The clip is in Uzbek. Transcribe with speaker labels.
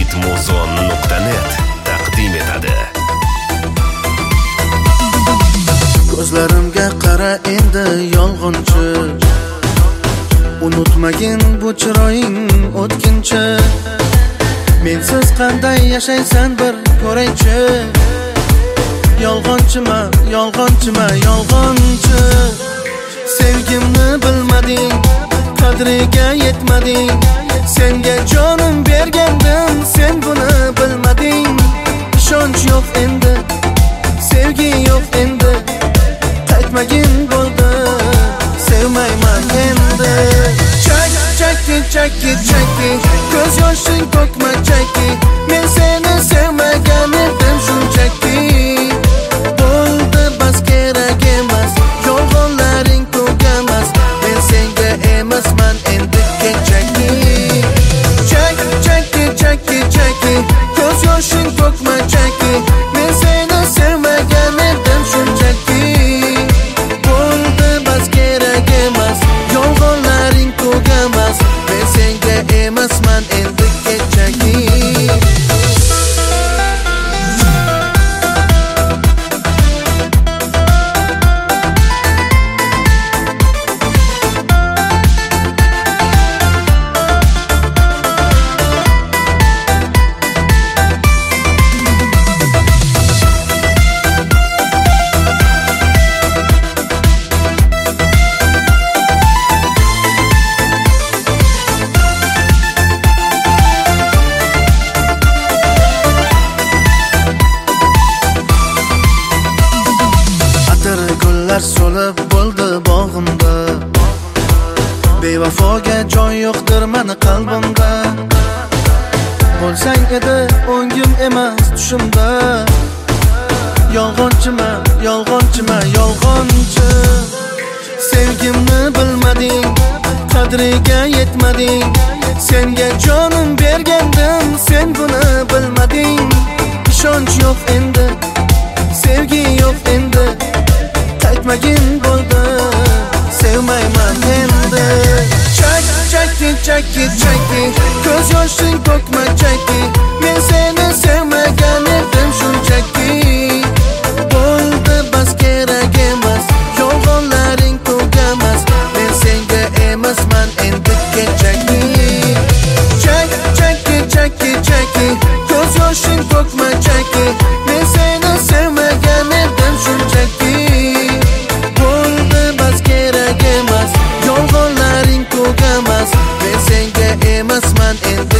Speaker 1: ritmozon.net taqdim etadi.
Speaker 2: Ko'zlarimga qara endi yolg'onchi, unutmagin bu chiroying o'tkinchi. Mensiz qanday yashaysan bir ko'raychi. Yolg'onchima, yolg'onchima, yolg'onchi. Sevgimni bilmading, qadriga yetmading. Senga jonim bergandim, sen buni bilmading. Ishonch yo'q endi, sevgi yo'q endi. Qaytmagin bo'ldi, sevmayman endi. Chaki, ko'z yoshing to'kma chaki. Men seni sevmagan edim shunchaki. Bo'ldi bas kerak emas, yolg'onlaring tugamas. Men senga emasman endi kechaki. Chaki, ko'z yoshing to'kma chaki. Men seni sevmagan edim shunchaki. Bo'ldi bas kerak emas, yolg'onlaring tugamas. Men senga emasman endi kechaki. So'lib bo'ldi bog'imda. Bevafoga joy yo'qdir meni qalbimda. Bo'lsang edi o'ngim emas tushimda. Yolg'onchima, yolg'onchima, yolg'onchi. Sevgimni bilmading, qadriga yetmading. Senga jonim bergandim, sen buni bilmading. Ishonch yo'q endi, sevgi yo'q endi. Qaytmagin bo'ldi, sevmayman endi. Chaki, ko'z yoshing to'kma chaki. Men seni sevmagan edim shunchaki. Bo'ldi bas kerak emas, yolg'onlaring tugamas. Men senga emasman endi kechaki. Chaki, ko'z yoshing to'kma chaki. Men seni sevmagan edim shunchaki. Yolg'onlaring tugamas. Men senga emasman endi